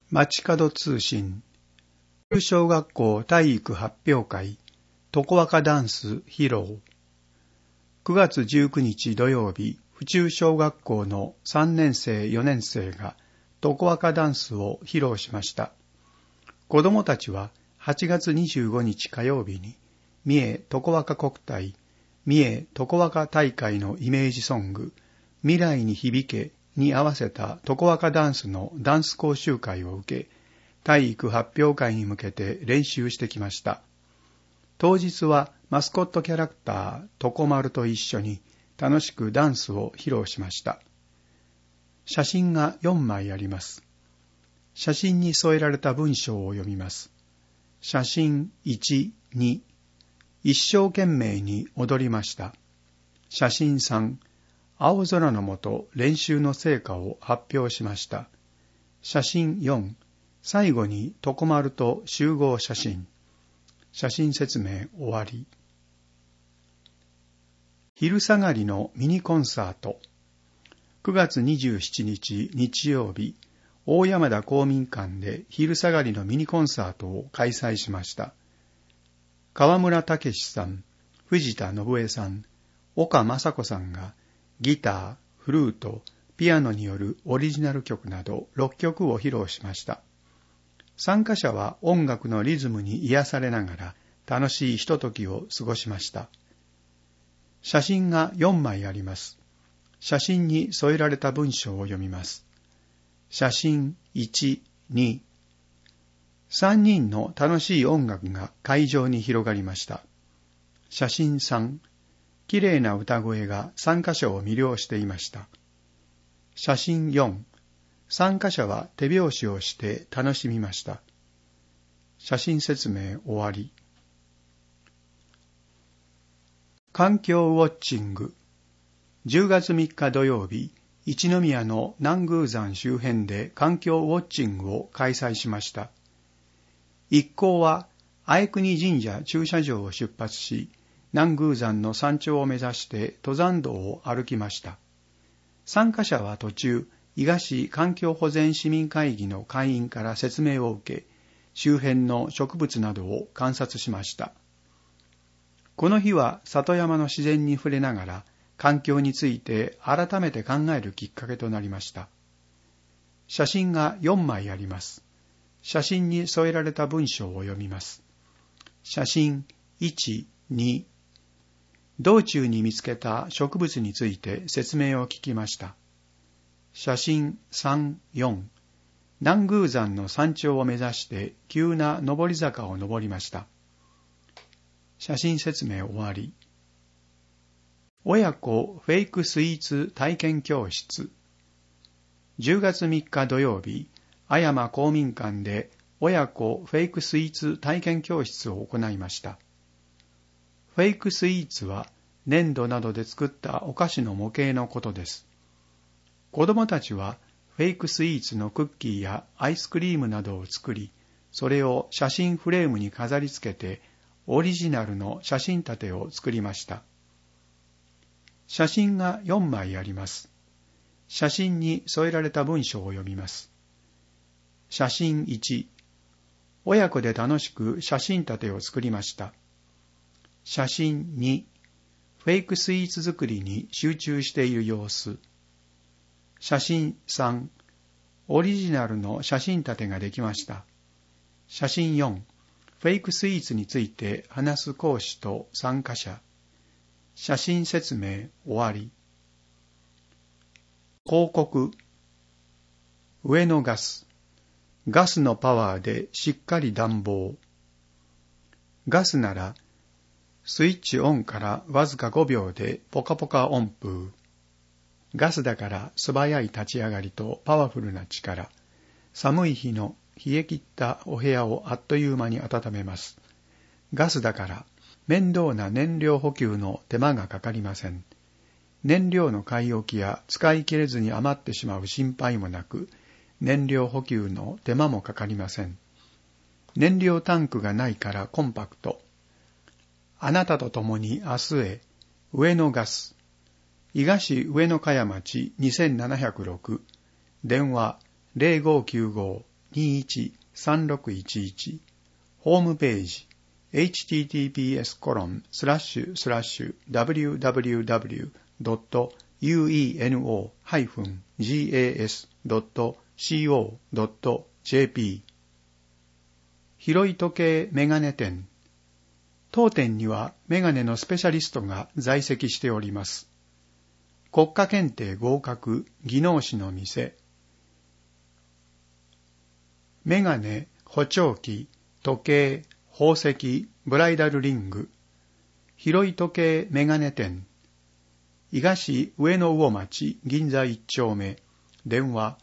街角通信府中小学校体育発表会とこわかダンス披露。9月19日土曜日、府中小学校の3年生4年生がとこわかダンスを披露しました。子どもたちは8月25日火曜日に三重とこわか国体三重とこわか大会のイメージソング未来に響けに合わせたとこわかダンスのダンス講習会を受け、体育発表会に向けて練習してきました。当日はマスコットキャラクターとこまると一緒に楽しくダンスを披露しました。写真が4枚あります。写真に添えられた文章を読みます。写真1、2、一生懸命に踊りました。写真3、青空の下練習の成果を発表しました。写真4、最後にとこまると集合写真。写真説明終わり。昼下がりのミニコンサート。9月27日日曜日、大山田公民館で昼下がりのミニコンサートを開催しました。川村武さん、藤田信江さん、岡雅子さんがギター、フルート、ピアノによるオリジナル曲など6曲を披露しました。参加者は音楽のリズムに癒されながら楽しいひとときを過ごしました。写真が4枚あります。写真に添えられた文章を読みます。写真1、2、3人の楽しい音楽が会場に広がりました。写真3、きれいな歌声が参加者を魅了していました。写真4、参加者は手拍子をして楽しみました。写真説明終わり。環境ウォッチング。10月3日土曜日、一宮の南宮山周辺で環境ウォッチングを開催しました。一行は愛国神社駐車場を出発し、南宮山の山頂を目指して登山道を歩きました。参加者は途中、伊賀市環境保全市民会議の会員から説明を受け、周辺の植物などを観察しました。この日は里山の自然に触れながら、環境について改めて考えるきっかけとなりました。写真が4枚あります。写真に添えられた文章を読みます。写真1、2、道中に見つけた植物について説明を聞きました。写真3、4、南宮山の山頂を目指して急な上り坂を登りました。写真説明終わり。親子フェイクスイーツ体験教室。10月3日土曜日、阿山公民館で親子フェイクスイーツ体験教室を行いました。フェイクスイーツは粘土などで作ったお菓子の模型のことです。子どもたちはフェイクスイーツのクッキーやアイスクリームなどを作り、それを写真フレームに飾り付けて、オリジナルの写真立てを作りました。写真が4枚あります。写真に添えられた文章を読みます。写真1、親子で楽しく写真立てを作りました。写真2、フェイクスイーツ作りに集中している様子。写真3、オリジナルの写真立てができました。写真4、フェイクスイーツについて話す講師と参加者。写真説明終わり。広告。上のガス。ガスのパワーでしっかり暖房。ガスなら、スイッチオンからわずか5秒でポカポカ温風。ガスだから素早い立ち上がりとパワフルな力。寒い日の冷え切ったお部屋をあっという間に温めます。ガスだから面倒な燃料補給の手間がかかりません。燃料の買い置きや使い切れずに余ってしまう心配もなく、燃料補給の手間もかかりません。燃料タンクがないからコンパクト。あなたと共に明日へ、上野ガス。伊賀市上野茅町2706、電話 01-21-3611 ホームページ https://www.ueno-gas.co.jp 広い時計メガネ店。当店にはメガネのスペシャリストが在籍しております。国家検定合格技能士の店。メガネ、補聴器、時計、宝石、ブライダルリング。広い時計メガネ店。伊賀市上野魚町銀座1丁目。電話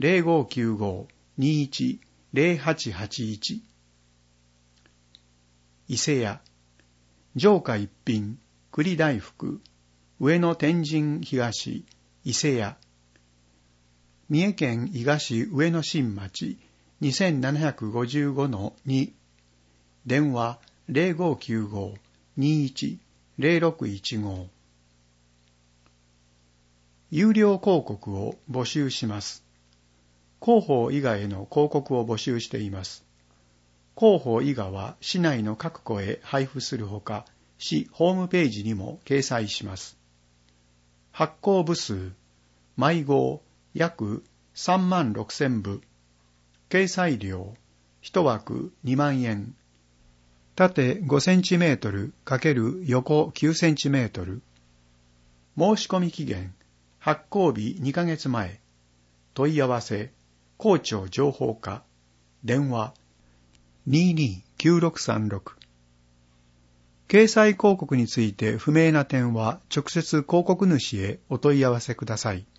0595-210881。伊勢屋。上下一品、栗大福。上野天神東、伊勢屋。三重県伊賀市上野新町2755-2。電話 0595-210615。有料広告を募集します。広報伊賀への広告を募集しています。広報伊賀は市内の各戸へ配布するほか、市ホームページにも掲載します。発行部数、毎号約36,000部。掲載料、1枠2万円。縦5センチメートル×横9センチメートル。申し込み期限、発行日2ヶ月前。問い合わせ、広聴情報課。電話、229636。掲載広告について不明な点は直接広告主へお問い合わせください。